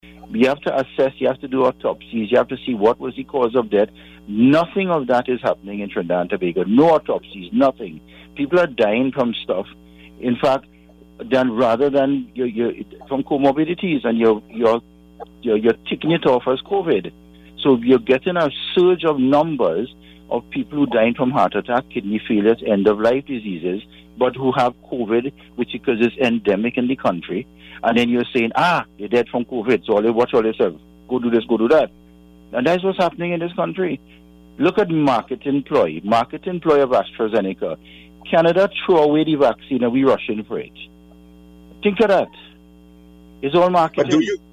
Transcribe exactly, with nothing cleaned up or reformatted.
You have to assess, you have to do autopsies, you have to see what was the cause of death. Nothing of that is happening in Trinidad and Tobago. No autopsies, nothing. People are dying from stuff. In fact, then rather than you're, you're, from comorbidities, and you're, you're, you're, you're ticking it off as COVID. So you're getting a surge of numbers of people who died from heart attack, kidney failures, end-of-life diseases, but who have COVID, which because it's endemic in the country. And then you're saying, ah, you're dead from COVID, so all you watch all yourself. Go do this, go do that. And that's what's happening in this country. Look at market employee, market employee of AstraZeneca. Canada threw away the vaccine and we rushing for it. Think of that. It's all marketing. But do you